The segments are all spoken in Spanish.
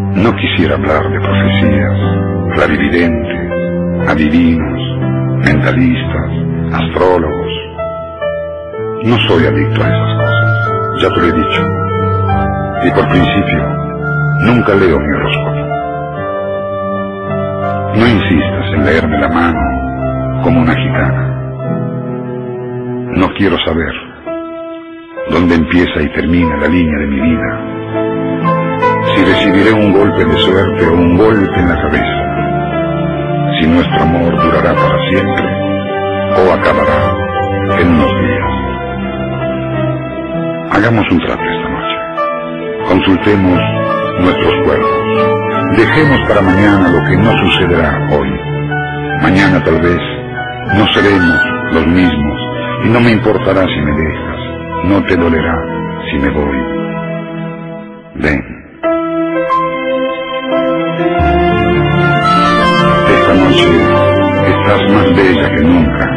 No quisiera hablar de profecías, clarividentes, adivinos, mentalistas, astrólogos. No soy adicto a esas cosas, ya te lo he dicho. Y por principio, nunca leo mi horóscopo. No insistas en leerme la mano como una gitana. No quiero saber dónde empieza y termina la línea de mi vida, si recibiré un golpe de suerte o un golpe en la cabeza, si nuestro amor durará para siempre o acabará en unos días. Hagamos un trato esta noche. Consultemos nuestros cuerpos. Dejemos para mañana lo que no sucederá hoy. Mañana tal vez no seremos los mismos y no me importará si me dejas, no te dolerá si me voy. Ven. Esta noche estás más bella que nunca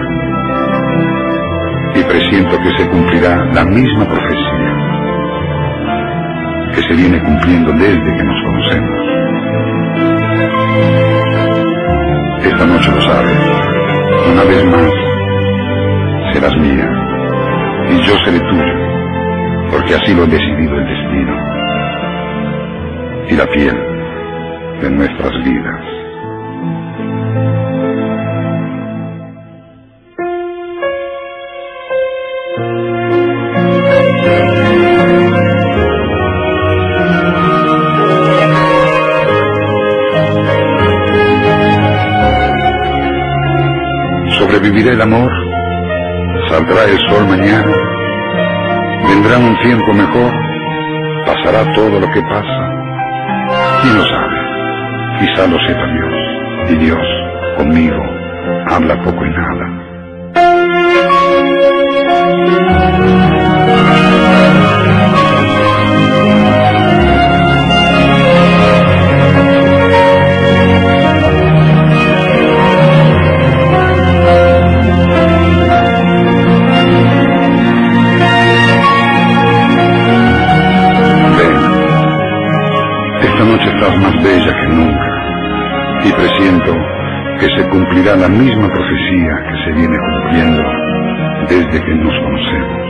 y presiento que se cumplirá la misma profecía que se viene cumpliendo desde que nos conocemos. Esta noche lo sabes, una vez más serás mía y yo seré tuyo, porque así lo ha decidido el destino y la piel de nuestras vidas. Sobrevivirá el amor, saldrá el sol mañana, vendrá un tiempo mejor, pasará todo lo que pasa. ¿Quién lo sabe? Quizá lo sepa Dios, y Dios, conmigo, habla poco y nada. Estás más bella que nunca y presiento que se cumplirá la misma profecía que se viene cumpliendo desde que nos conocemos.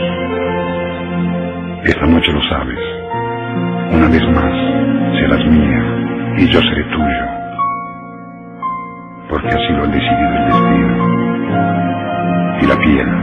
Esta noche lo sabes, una vez más serás mía y yo seré tuyo, porque así lo ha decidido el destino y la piel